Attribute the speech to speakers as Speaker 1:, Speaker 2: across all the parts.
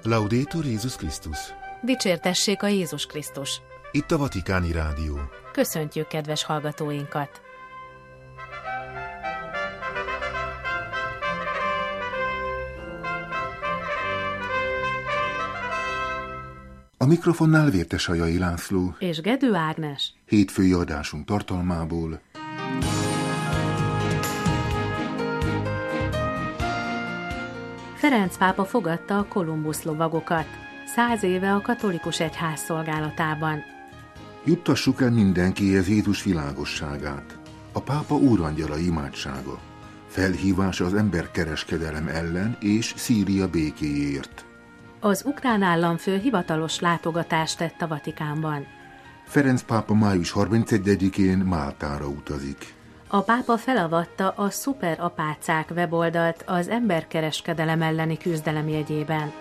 Speaker 1: Laudetur Jézus Krisztus!
Speaker 2: Dicsértessék a Jézus Krisztus!
Speaker 1: Itt a Vatikáni Rádió.
Speaker 2: Köszöntjük kedves hallgatóinkat!
Speaker 1: A mikrofonnál Vértesajai László
Speaker 2: és Gedő Ágnes.
Speaker 1: Hétfői adásunk tartalmából.
Speaker 2: Ferenc pápa fogadta a Kolumbusz lovagokat, 100 éve a katolikus egyház szolgálatában.
Speaker 1: Juttassuk el mindenkihez Jézus világosságát. A pápa úrangyala imádsága. Felhívása az emberkereskedelem ellen és Szíria békéjéért.
Speaker 2: Az ukrán államfő hivatalos látogatást tett a Vatikánban.
Speaker 1: Ferenc pápa május 31-én Máltára utazik.
Speaker 2: A pápa felavatta a szuperapácák weboldalt az emberkereskedelem elleni küzdelem jegyében.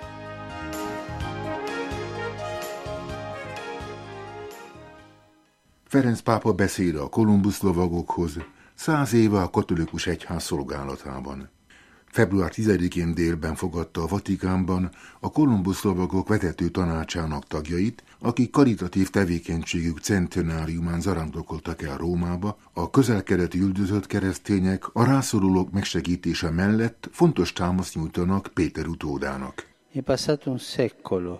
Speaker 1: Ferenc pápa beszéde a Kolumbusz lovagokhoz, 100 éve a katolikus egyház szolgálatában. Február 10-én délben fogadta a Vatikánban a Kolumbusz lovagok vezető tanácsának tagjait, akik karitatív tevékenységük centenáriumán zarándokoltak el Rómába, a közel-keleti üldözött keresztények a rászorulók megsegítése mellett fontos támaszt nyújtanak Péter utódának.
Speaker 3: È passato un secolo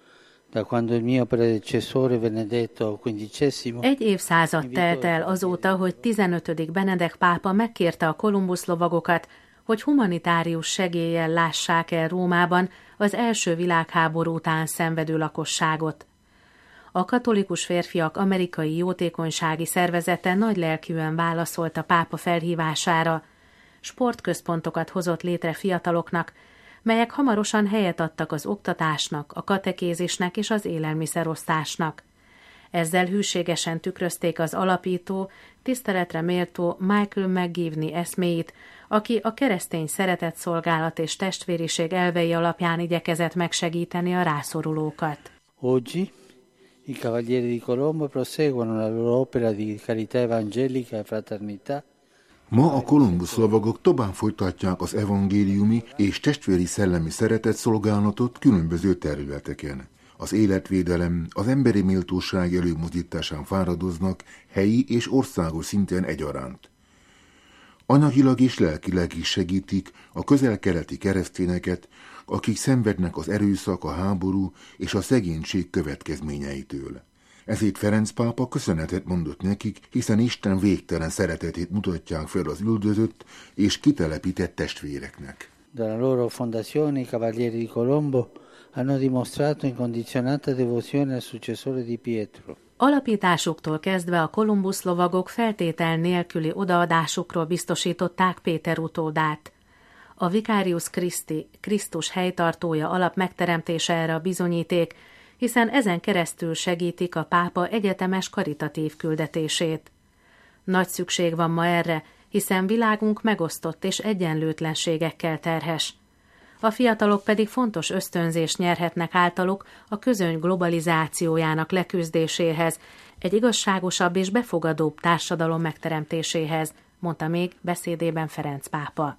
Speaker 3: da quando il mio predecessore Benedetto XV.
Speaker 2: Egy évszázad telt el azóta, hogy 15. Benedek pápa megkérte a Kolumbusz lovagokat, hogy humanitárius segéllyel lássák el Rómában az első világháború után szenvedő lakosságot. A katolikus férfiak amerikai jótékonysági szervezete nagylelkűen válaszolt a pápa felhívására, sportközpontokat hozott létre fiataloknak, melyek hamarosan helyet adtak az oktatásnak, a katekézisnek és az élelmiszerosztásnak. Ezzel hűségesen tükrözték az alapító, tiszteletre méltó Michael McGivney eszméit, aki a keresztény szeretetszolgálat és testvériség elvei alapján igyekezett megsegíteni a rászorulókat.
Speaker 3: Oggi i Cavalieri di Colombo proseguono la loro opera di carità evangelica e fraternità.
Speaker 1: Ma a Kolumbusz lovagok tovább folytatják az evangéliumi és testvéri szellemi szeretetszolgálatot különböző területeken. Az életvédelem, az emberi méltóság előmozdításán fáradoznak helyi és országos szinten egyaránt. Anyagilag és lelkileg is segítik a közel-keleti keresztényeket, akik szenvednek az erőszak, a háború és a szegénység következményeitől. Ezért Ferenc pápa köszönetet mondott nekik, hiszen Isten végtelen szeretetét mutatják fel az üldözött és kitelepített testvéreknek.
Speaker 3: Dalla loro fondazione i Cavalieri di Colombo hanno dimostrato incondizionata devozione al successore di Pietro.
Speaker 2: Alapításuktól kezdve a Kolumbusz lovagok feltétel nélküli odaadásukról biztosították Péter utódát. A Vicarius Christi, Krisztus helytartója alap megteremtése erre a bizonyíték, hiszen ezen keresztül segítik a pápa egyetemes karitatív küldetését. Nagy szükség van ma erre, hiszen világunk megosztott és egyenlőtlenségekkel terhes. A fiatalok pedig fontos ösztönzést nyerhetnek általuk a közöny globalizációjának leküzdéséhez, egy igazságosabb és befogadóbb társadalom megteremtéséhez, mondta még beszédében Ferenc pápa.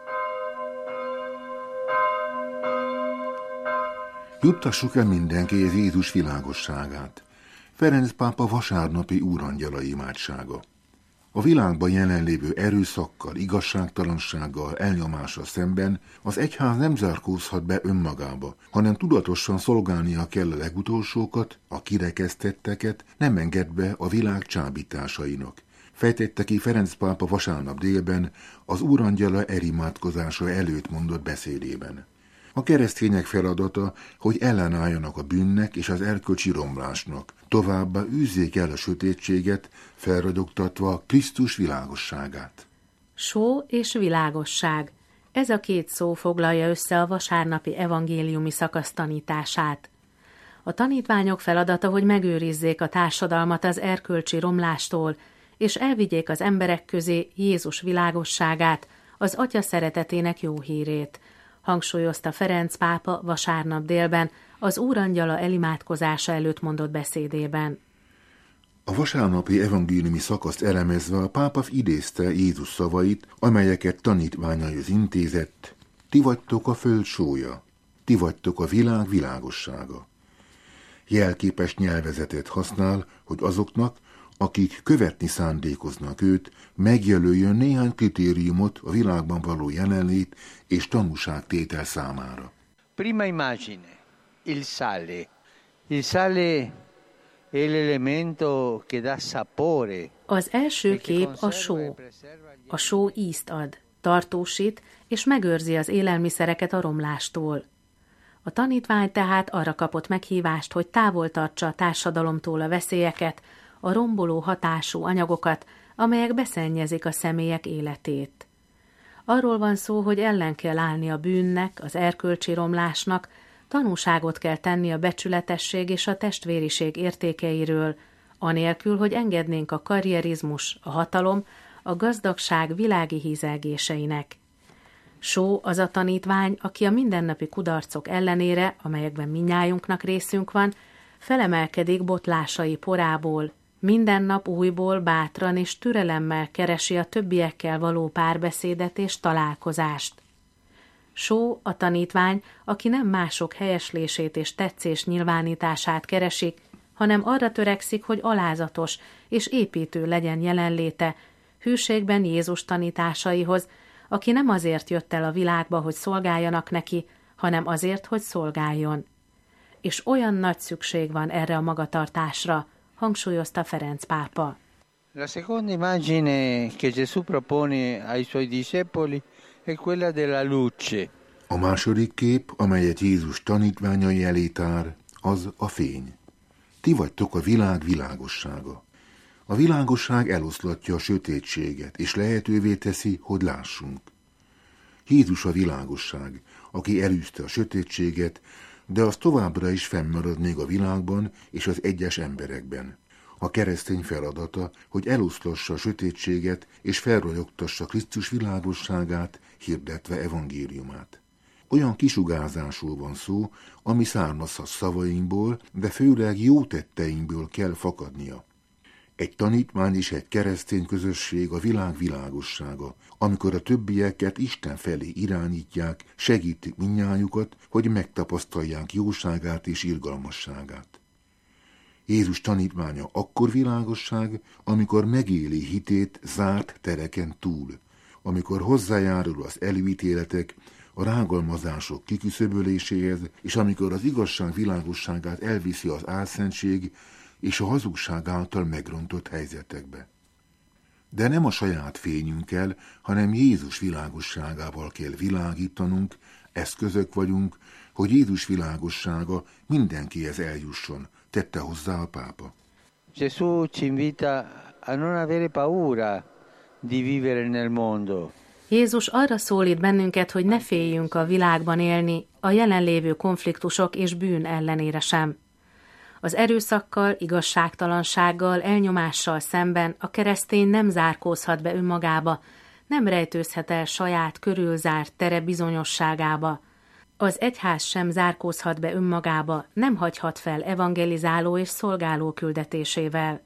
Speaker 1: Juttassuk el mindenkihez Jézus világosságát. Ferenc pápa vasárnapi úrangyala imádsága. A világban jelenlévő erőszakkal, igazságtalansággal, elnyomással szemben az egyház nem zárkózhat be önmagába, hanem tudatosan szolgálnia kell a legutolsókat, a kirekesztetteket, nem enged be a világ csábításainak. Fejtette ki Ferenc pápa vasárnap délben az úrangyala imádkozása előtt mondott beszédében. A keresztények feladata, hogy ellenálljanak a bűnnek és az erkölcsi romlásnak. Továbbá űzzék el a sötétséget, felragyogtatva Krisztus világosságát.
Speaker 2: Só és világosság. Ez a két szó foglalja össze a vasárnapi evangéliumi szakasz tanítását. A tanítványok feladata, hogy megőrizzék a társadalmat az erkölcsi romlástól, és elvigyék az emberek közé Jézus világosságát, az Atya szeretetének jó hírét, hangsúlyozta Ferenc pápa vasárnap délben az úrangyala elimádkozása előtt mondott beszédében.
Speaker 1: A vasárnapi evangéliumi szakaszt elemezve a pápa idézte Jézus szavait, amelyeket tanítványaihoz intézett: ti vagytok a föld sója. ti vagytok a világ világossága. Jelképes nyelvezetet használ, hogy azoknak, akik követni szándékoznak őt, megjelöljön néhány kritériumot a világban való jelenlét és tanúságtétel számára.
Speaker 3: Prima immagine, il sale. Il sale è l'elemento che dà sapore.
Speaker 2: Az első kép a só. A só ízt ad, tartósít és megőrzi az élelmiszereket a romlástól. A tanítvány tehát arra kapott meghívást, hogy távol tartsa a társadalomtól a veszélyeket, a romboló hatású anyagokat, amelyek beszennyezik a személyek életét. Arról van szó, hogy ellen kell állni a bűnnek, az erkölcsi romlásnak, tanúságot kell tenni a becsületesség és a testvériség értékeiről, anélkül, hogy engednénk a karrierizmus, a hatalom, a gazdagság világi hízelgéseinek. Só az a tanítvány, aki a mindennapi kudarcok ellenére, amelyekben mindnyájunknak részünk van, felemelkedik botlásai porából, minden nap újból bátran és türelemmel keresi a többiekkel való párbeszédet és találkozást. Só a tanítvány, aki nem mások helyeslését és tetszés nyilvánítását keresik, hanem arra törekszik, hogy alázatos és építő legyen jelenléte, hűségben Jézus tanításaihoz, aki nem azért jött el a világba, hogy szolgáljanak neki, hanem azért, hogy szolgáljon. És olyan nagy szükség van erre a magatartásra, hangsúlyozta Ferenc pápa.
Speaker 3: La seconda immagine che Gesù propone ai suoi discepoli è quella della luce.
Speaker 1: A második kép, amelyet Jézus tanítványai elé tár, az a fény. Ti vagytok a világ világossága. A világosság eloszlatja a sötétséget, és lehetővé teszi, hogy lássunk. Jézus a világosság, aki elűzte a sötétséget, de az továbbra is fennmarad még a világban és az egyes emberekben. A keresztény feladata, hogy eloszlassa a sötétséget és felragyogtassa Krisztus világosságát, hirdetve evangéliumát. Olyan kisugárzásról van szó, ami származhat szavainkból, de főleg jó tetteinkből kell fakadnia. Egy tanítvány és egy keresztény közösség a világ világossága, amikor a többieket Isten felé irányítják, segítik mindnyájukat, hogy megtapasztalják jóságát és irgalmasságát. Jézus tanítványa akkor világosság, amikor megéli hitét zárt tereken túl, amikor hozzájárul az előítéletek, a rágalmazások kiküszöböléséhez, és amikor az igazság világosságát elviszi az álszentség és a hazugság által megrontott helyzetekbe. De nem a saját fényünkkel, hanem Jézus világosságával kell világítanunk, eszközök vagyunk, hogy Jézus világossága mindenkihez eljusson, tette hozzá a pápa.
Speaker 3: Gesù ci invita a non avere paura di vivere nel mondo.
Speaker 2: Jézus arra szólít bennünket, hogy ne féljünk a világban élni, a jelenlévő konfliktusok és bűn ellenére sem. Az erőszakkal, igazságtalansággal, elnyomással szemben a keresztény nem zárkózhat be önmagába, nem rejtőzhet el saját körülzárt tere bizonyosságába. Az egyház sem zárkózhat be önmagába, nem hagyhat fel evangelizáló és szolgáló küldetésével.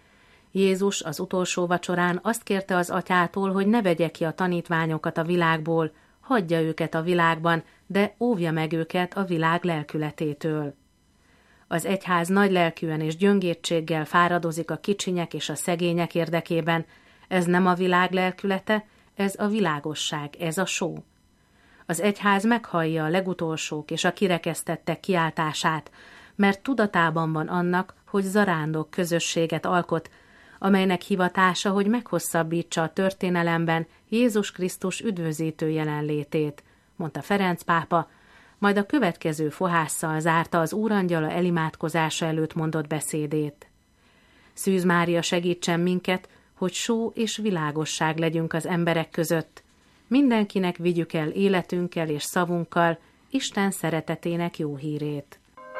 Speaker 2: Jézus az utolsó vacsorán azt kérte az atyától, hogy ne vegye ki a tanítványokat a világból, hagyja őket a világban, de óvja meg őket a világ lelkületétől. Az egyház nagy lelkűen és gyöngétséggel fáradozik a kicsinyek és a szegények érdekében. Ez nem a világ lelkülete, ez a világosság, ez a só. Az egyház meghallja a legutolsók és a kirekesztettek kiáltását, mert tudatában van annak, hogy zarándok közösséget alkot, amelynek hivatása, hogy meghosszabbítsa a történelemben Jézus Krisztus üdvözítő jelenlétét, mondta Ferenc pápa, majd a következő fohásszal zárta az Úrangyala elimádkozása előtt mondott beszédét. Szűz Mária segítsen minket, hogy só és világosság legyünk az emberek között. Mindenkinek vigyük el életünkkel és szavunkkal Isten szeretetének jó hírét.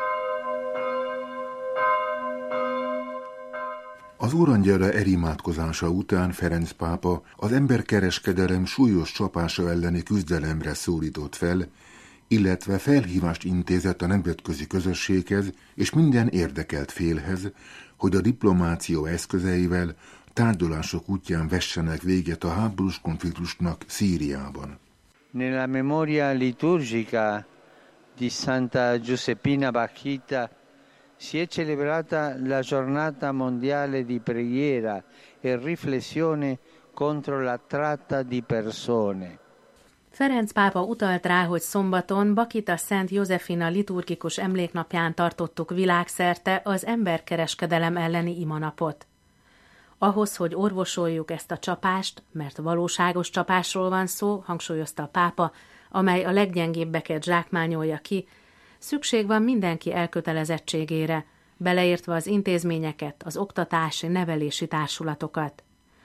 Speaker 1: Az Úrangyala elimádkozása után Ferenc pápa az emberkereskedelem súlyos csapása elleni küzdelemre szólított fel, illetve felhívást intézett a nemzetközi közösséghez és minden érdekelt félhez, hogy a diplomácia eszközeivel tárgyalások útján vessenek véget a háborús konfliktusnak Szíriában.
Speaker 3: Nella memoria liturgica di Santa Giuseppina Bakhita si è celebrata la giornata mondiale di preghiera e riflessione contro la tratta di persone.
Speaker 2: Ferenc pápa utalt rá, hogy szombaton Bakita Szent Józsefina liturgikus emléknapján tartottuk világszerte az emberkereskedelem elleni imanapot. Ahhoz, hogy orvosoljuk ezt a csapást, mert valóságos csapásról van szó, hangsúlyozta a pápa, amely a leggyengébbeket zsákmányolja ki, szükség van mindenki elkötelezettségére, beleértve az intézményeket, az oktatási, nevelési társulatokat.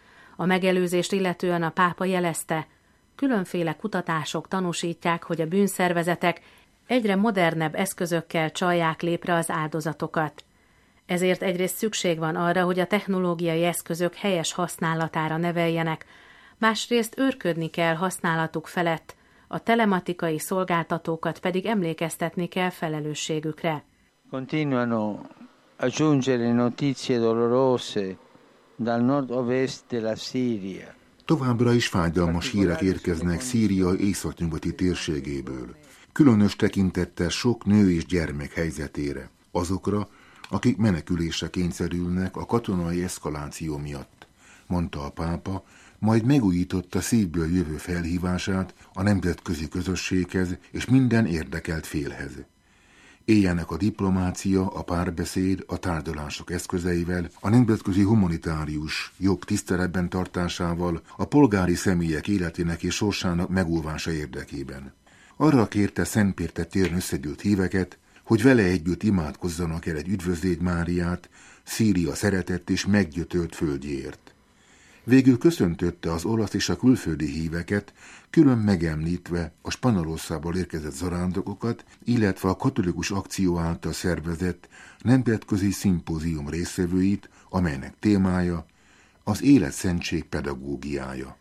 Speaker 2: A megelőzést illetően a pápa jelezte, különféle kutatások tanúsítják, hogy a bűnszervezetek egyre modernebb eszközökkel csalják lépre az áldozatokat. Ezért egyrészt szükség van arra, hogy a technológiai eszközök helyes használatára neveljenek, másrészt őrködni kell használatuk felett, a telematikai szolgáltatókat pedig emlékeztetni kell felelősségükre.
Speaker 3: Continuano a giungere notizie dolorose dal nord-ovest della Siria.
Speaker 1: Továbbra is fájdalmas hírek érkeznek Szíria északnyugati térségéből, különös tekintettel sok nő és gyermek helyzetére, azokra, akik menekülésre kényszerülnek a katonai eszkaláció miatt, mondta a pápa, majd megújította szívből jövő felhívását a nemzetközi közösséghez és minden érdekelt félhez. Éljenek a diplomácia, a párbeszéd, a tárgyalások eszközeivel, a nemzetközi humanitárius jog tiszteletben tartásával, a polgári személyek életének és sorsának megóvása érdekében. Arra kérte Szent Péter téren összegyűlt híveket, hogy vele együtt imádkozzanak el egy üdvözlégy Máriát Szíria szeretett és meggyötört földjéért. Végül köszöntötte az olasz és a külföldi híveket, külön megemlítve a Spanyolországból érkezett zarándokokat, illetve a katolikus akció által szervezett nemzetközi szimpózium résztvevőit, amelynek témája az életszentség pedagógiája.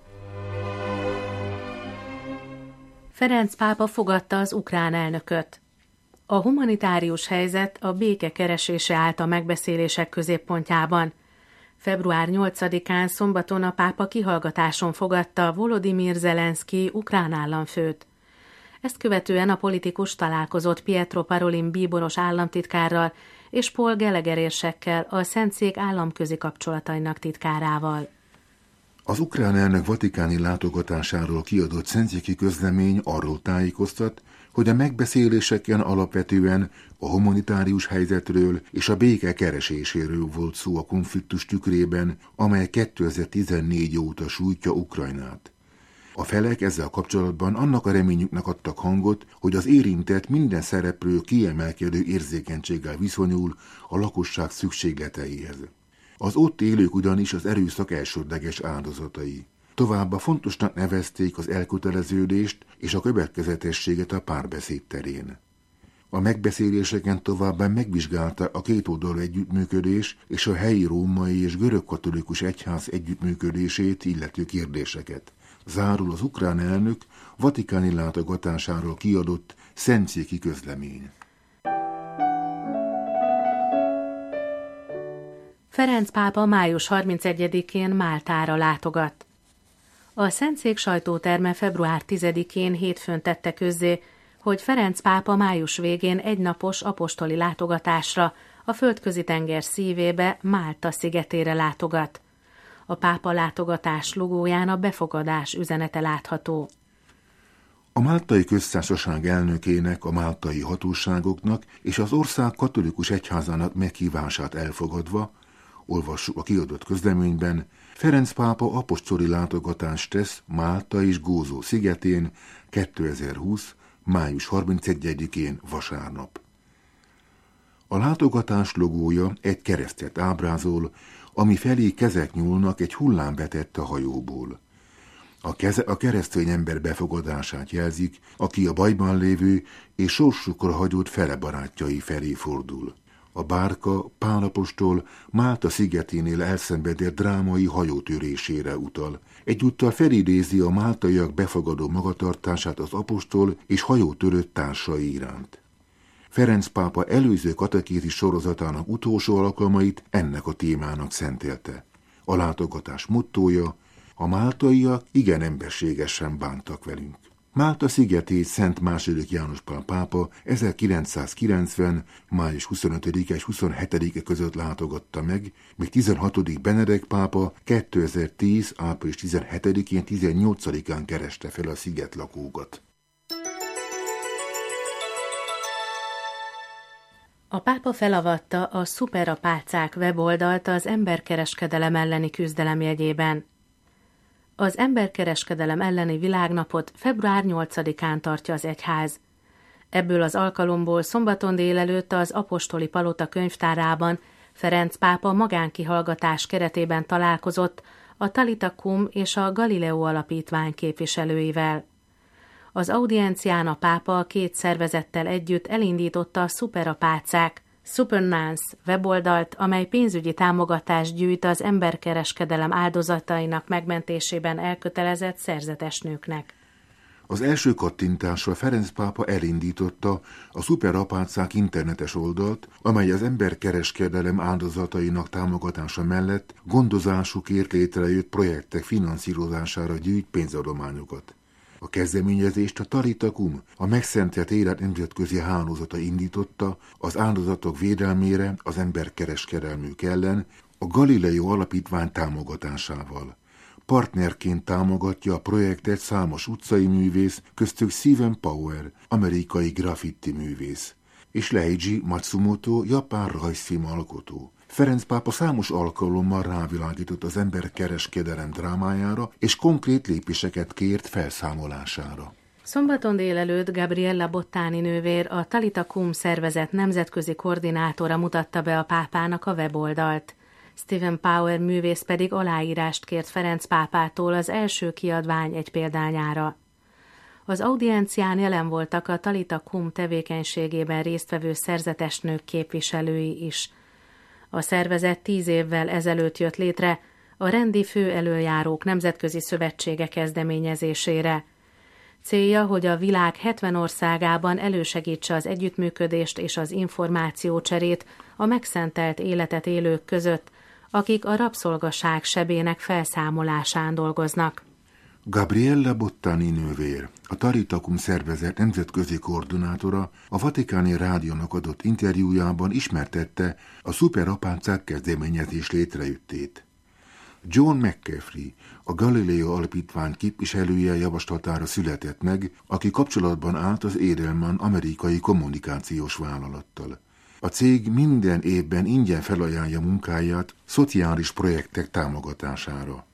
Speaker 2: Ferenc pápa fogadta az ukrán elnököt. A humanitárius helyzet a béke keresése állt a megbeszélések középpontjában. Február 8-án szombaton a pápa kihallgatáson fogadta Volodymyr Zelenszky ukrán államfőt. Ezt követően a politikus találkozott Pietro Parolin bíboros államtitkárral és Paul Gallagher érsekkel, a Szentszék államközi kapcsolatainak titkárával.
Speaker 1: Az ukrán elnök vatikáni látogatásáról kiadott szentszéki közlemény arról tájékoztat, hogy a megbeszéléseken alapvetően a humanitárius helyzetről és a béke kereséséről volt szó a konfliktus tükrében, amely 2014 óta sújtja Ukrajnát. A felek ezzel kapcsolatban annak a reményüknek adtak hangot, hogy az érintett minden szereplő kiemelkedő érzékenységgel viszonyul a lakosság szükségleteihez. Az ott élők ugyanis az erőszak elsődleges áldozatai. Továbbá fontosnak nevezték az elköteleződést és a következetességet a párbeszéd terén. A megbeszéléseken továbbá megvizsgálta a kétoldalú együttműködés és a helyi római és görögkatolikus egyház együttműködését illető kérdéseket. Zárul az ukrán elnök vatikáni látogatásáról kiadott szentszéki közlemény.
Speaker 2: Ferenc pápa május 31-én Máltára látogat. A Szentszék sajtóterme február 10-én hétfőn tette közzé, hogy Ferenc pápa május végén egynapos apostoli látogatásra a Földközi-tenger szívébe, Málta szigetére látogat. A pápa látogatás logóján a befogadás üzenete látható.
Speaker 1: A Máltai Köztársaság elnökének, a máltai hatóságoknak és az ország katolikus egyházának meghívását elfogadva, olvassuk a kiadott közleményben, Ferenc pápa apostoli látogatást tesz Málta és Gózó szigetén 2020. május 31-én vasárnap. A látogatás logója egy keresztet ábrázol, ami felé kezek nyúlnak egy hullám vetett a hajóból. A keresztény ember befogadását jelzik, aki a bajban lévő és sorsukra hagyott fele barátjai felé fordul. A bárka Pál apostol Málta szigeténél elszenvedett drámai hajótörésére utal. Egyúttal felidézi a máltaiak befogadó magatartását az apostol és hajótörött társai iránt. Ferenc pápa előző katekézis sorozatának utolsó alkalmait ennek a témának szentelte. A látogatás mottója: a máltaiak igen emberségesen bántak velünk. Málta szigetét Szent II. János Pál pápa 1990. május 25-e és 27-e között látogatta meg, míg 16. Benedek pápa 2010. április 17-én 18-án kereste fel a szigetlakókat.
Speaker 2: A pápa felavatta a szuperapácák weboldalt az emberkereskedelem elleni küzdelem jegyében. Az emberkereskedelem elleni világnapot február 8-án tartja az egyház. Ebből az alkalomból szombaton délelőtt az Apostoli Palota könyvtárában Ferenc pápa magánkihallgatás keretében találkozott a Talita Cum és a Galileo Alapítvány képviselőivel. Az audiencián a pápa a két szervezettel együtt elindította a szuperapácák Supernuns weboldalt, amely pénzügyi támogatást gyűjt az emberkereskedelem áldozatainak megmentésében elkötelezett szerzetes nőknek.
Speaker 1: Az első kattintásra Ferenc pápa elindította a szuperapácák internetes oldalt, amely az emberkereskedelem áldozatainak támogatása mellett gondozásukért létrejött projektek finanszírozására gyűjt pénzadományokat. A kezdeményezést a Talita Cum, a Megszentelt Élet nemzetközi hálózata indította az áldozatok védelmére az emberkereskedelmük ellen a Galileo Alapítvány támogatásával. Partnerként támogatja a projektet számos utcai művész, köztük Steven Power, amerikai graffiti művész, és Leiji Matsumoto, japán rajzfilm alkotó. Ferenc pápa számos alkalommal rávilágított az emberkereskedelem drámájára, és konkrét lépéseket kért felszámolására.
Speaker 2: Szombaton délelőtt Gabriella Bottani nővér, a Talita Cum szervezet nemzetközi koordinátora mutatta be a pápának a weboldalt. Steven Power művész pedig aláírást kért Ferenc pápától az első kiadvány egy példányára. Az audiencián jelen voltak a Talita Cum tevékenységében résztvevő szerzetes nők képviselői is. A szervezet 10 évvel ezelőtt jött létre a Rendi Főelöljárók Nemzetközi Szövetsége kezdeményezésére. Célja, hogy a világ 70 országában elősegítse az együttműködést és az információcserét a megszentelt életet élők között, akik a rabszolgaság sebének felszámolásán dolgoznak.
Speaker 1: Gabriella Bottani nővér, a Talita Cum szervezet nemzetközi koordinátora a Vatikáni Rádiónak adott interjújában ismertette a szuperapácák kezdeményezés létrejöttét. John McCaffrey, a Galileo Alapítvány képviselője javaslatára született meg, aki kapcsolatban állt az Edelman amerikai kommunikációs vállalattal. A cég minden évben ingyen felajánlja munkáját szociális projektek támogatására.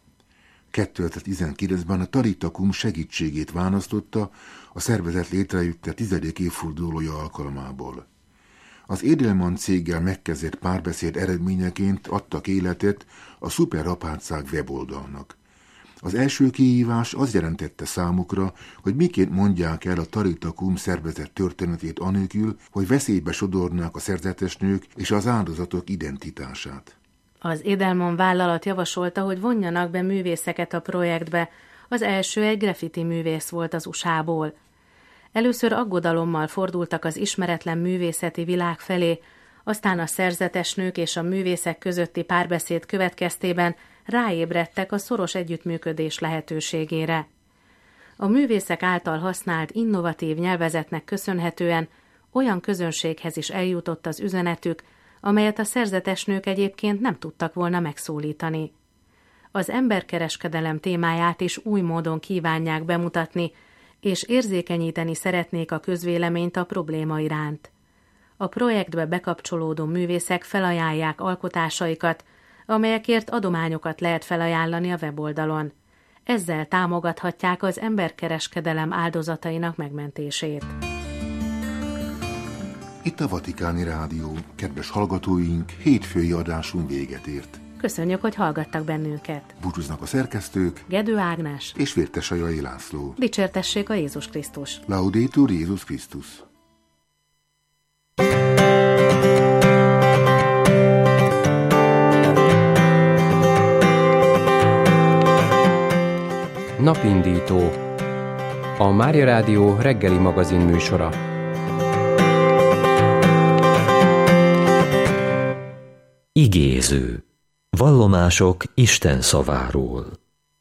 Speaker 1: 2019-ben a Talita Cum segítségét választotta a szervezet létrejötte 10. évfordulója alkalmából. Az Edelman céggel megkezdett párbeszéd eredményeként adtak életet a szuperapácák weboldalnak. Az első kihívás az jelentette számukra, hogy miként mondják el a Talita Cum szervezet történetét anélkül, hogy veszélybe sodornák a szerzetes nők és az áldozatok identitását.
Speaker 2: Az Edelman vállalat javasolta, hogy vonjanak be művészeket a projektbe. Az első egy graffiti művész volt az USA-ból. Először aggodalommal fordultak az ismeretlen művészeti világ felé, aztán a szerzetes nők és a művészek közötti párbeszéd következtében ráébredtek a szoros együttműködés lehetőségére. A művészek által használt innovatív nyelvezetnek köszönhetően olyan közönséghez is eljutott az üzenetük, amelyet a szerzetes nők egyébként nem tudtak volna megszólítani. Az emberkereskedelem témáját is új módon kívánják bemutatni, és érzékenyíteni szeretnék a közvéleményt a probléma iránt. A projektbe bekapcsolódó művészek felajánlják alkotásaikat, amelyekért adományokat lehet felajánlani a weboldalon. Ezzel támogathatják az emberkereskedelem áldozatainak megmentését.
Speaker 1: Itt a Vatikáni Rádió, kedves hallgatóink, hétfői adásunk véget ért.
Speaker 2: Köszönjük, hogy hallgattak bennünket.
Speaker 1: Búcsúznak a szerkesztők,
Speaker 2: Gedő Ágnes
Speaker 1: és Vértesajai László.
Speaker 2: Dicsértessék a Jézus Krisztus.
Speaker 1: Laudetur Jézus Krisztus.
Speaker 4: Napindító. A Mária Rádió reggeli magazin műsora.
Speaker 5: Igéző. Vallomások Isten szaváról.